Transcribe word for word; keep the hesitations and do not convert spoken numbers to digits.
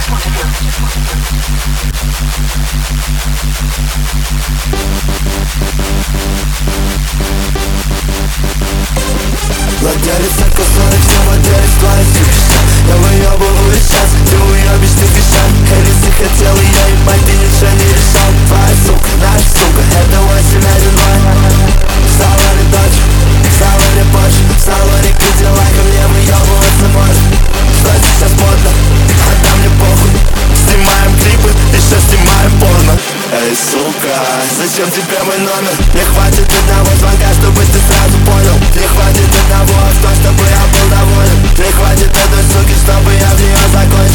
Владелец сорок все владелец твоих пятьдесят. Я выебываю сейчас, ты уебишь, ты пищат. Элисы хотел и я, ебать, ты ничего не решал. Твоя сука, наша сука, это восемь один ноль. В салоне дочь, в салоне Porsche, в салоне Cadillac, ко мне выебываться может. Что сейчас модно, а да мне похуй. Снимаем клипы, еще снимаем порно. Эй, сука, зачем тебе мой номер? Не хватит одного звонка, чтобы ты сразу понял. Не хватит одного авто, чтобы я был доволен. Не хватит одной суки, чтобы я в нее закончил.